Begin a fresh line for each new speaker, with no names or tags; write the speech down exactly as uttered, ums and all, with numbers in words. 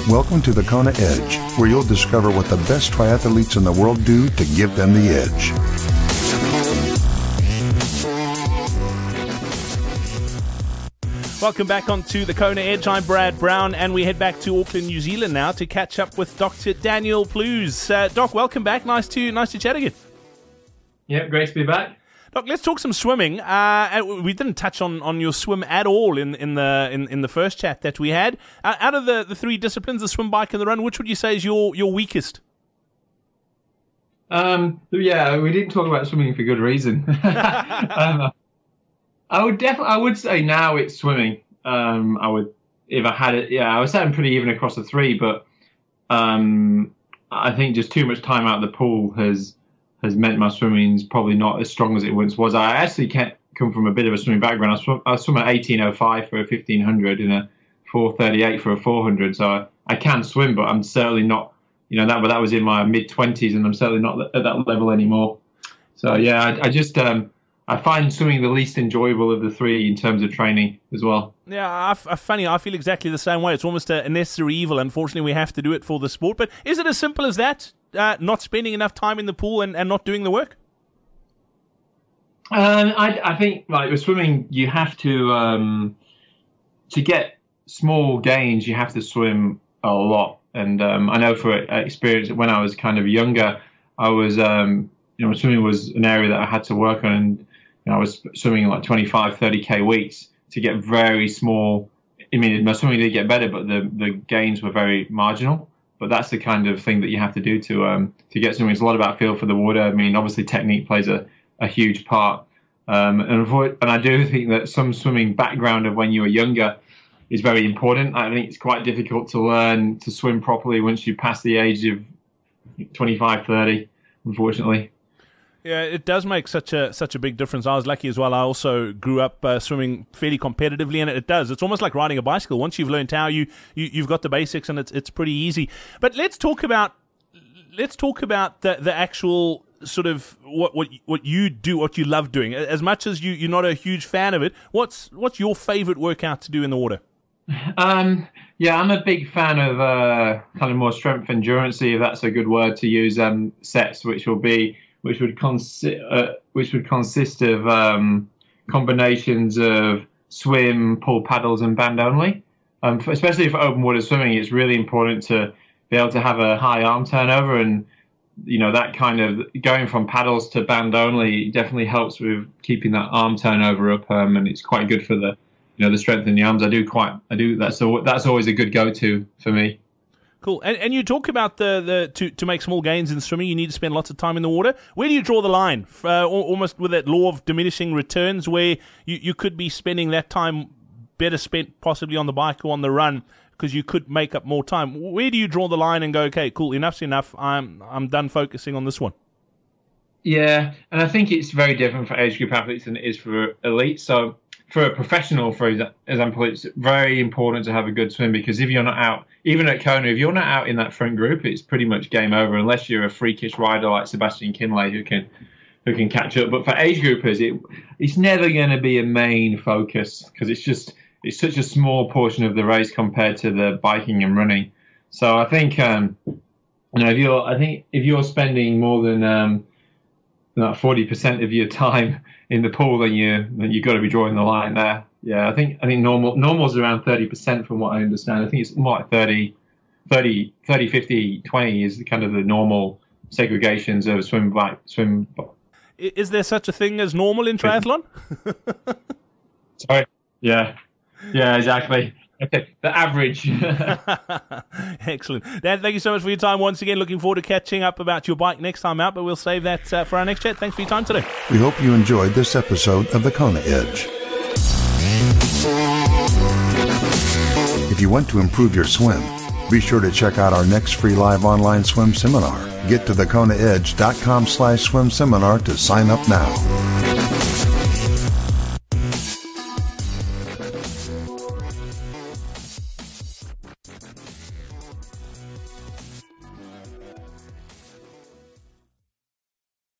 Welcome to the Kona Edge, where you'll discover what the best triathletes in the world do to give them the edge.
Welcome back onto the Kona Edge. I'm Brad Brown, and we head back to Auckland, New Zealand now to catch up with Doctor Daniel Plews. Uh, Doc, welcome back. Nice to nice to chat again.
Yeah, great to be back.
Doc, let's talk some swimming. Uh, we didn't touch on, on your swim at all in in the in, in the first chat that we had. Uh, out of the, the three disciplines, the swim, bike, and the run, which would you say is your, your weakest?
Um, yeah, we didn't talk about swimming for good reason. um, I would definitely, I would say now it's swimming. Um, I would, if I had it, yeah, I would say I'm pretty even across the three, but um, I think just too much time out of the pool has has meant my swimming's probably not as strong as it once was. I actually can't come from a bit of a swimming background. I swim, I swim at eighteen oh five for a fifteen hundred and a four thirty-eight for a four hundred, so I, I can swim, but I'm certainly not, you know, that, but that was in my mid twenties, and I'm certainly not at that level anymore. So yeah, I, I just, um, I find swimming the least enjoyable of the three in terms of training as well.
Yeah, I, I, funny, I feel exactly the same way. It's almost a necessary evil. Unfortunately, we have to do it for the sport. But is it as simple as that? Uh, not spending enough time in the pool and, and not doing the work?
Um, I, I think, like with swimming, you have to, um, to get small gains, you have to swim a lot. And um, I know for experience, when I was kind of younger, I was, um, you know, swimming was an area that I had to work on. And you know, I was swimming like twenty-five, thirty K weeks to get very small. I mean, my swimming did get better, but the, the gains were very marginal. But that's the kind of thing that you have to do to um, to get swimming. It's a lot about feel for the water. I mean, obviously technique plays a, a huge part. Um, and, avoid, and I do think that some swimming background of when you were younger is very important. I think it's quite difficult to learn to swim properly once you pass the age of twenty-five, thirty, unfortunately.
Yeah, it does make such a such a big difference. I was lucky as well. I also grew up uh, swimming fairly competitively, and it does. It's almost like riding a bicycle. Once you've learned how, you, you you've got the basics, and it's it's pretty easy. But let's talk about let's talk about the the actual sort of what what what you do, what you love doing. As much as you you're not a huge fan of it, what's what's your favorite workout to do in the water?
Um, yeah, I'm a big fan of uh, kind of more strength endurance, if that's a good word to use. Um, sets, which will be which would consist uh, which would consist of um, combinations of swim, pull paddles, and band only. Um, for, especially for open water swimming, it's really important to be able to have a high arm turnover, and you know that kind of going from paddles to band only definitely helps with keeping that arm turnover up, um, and it's quite good for the you know the strength in the arms. I do quite I do that's a, that's always a good go-to for me.
Cool. And and you talk about the, the to, to make small gains in swimming, you need to spend lots of time in the water. Where do you draw the line? Uh, almost with that law of diminishing returns, where you, you could be spending that time better spent possibly on the bike or on the run because you could make up more time. Where do you draw the line and go, okay, cool, enough's enough. I'm I'm done focusing on this one.
Yeah, and I think it's very different for age group athletes than it is for elites. So for a professional, for example, it's very important to have a good swim, because if you're not out, even at Kona, if you're not out in that front group, it's pretty much game over unless you're a freakish rider like Sebastian Kinley who can who can catch up. But for age groupers, it it's never going to be a main focus because it's just it's such a small portion of the race compared to the biking and running. So I think um, you know if you're I think if you're spending more than um, like forty percent of your time in the pool, then you then you've got to be drawing the line there. Yeah, I think I think normal normal's around thirty percent from what I understand. I think it's more like thirty, thirty, thirty, fifty, twenty is kind of the normal segregations of swim, bike, swim.
Is there such a thing as normal in triathlon?
Sorry. Yeah. Yeah, exactly. Okay, the average.
Excellent. Dan, thank you so much for your time once again. Looking forward to catching up about your bike next time out, but we'll save that uh, for our next chat. Thanks for your time today.
We hope you enjoyed this episode of the Kona Edge. If you want to improve your swim, be sure to check out our next free live online swim seminar. Get to the kona edge dot com slash swim seminar to sign up now.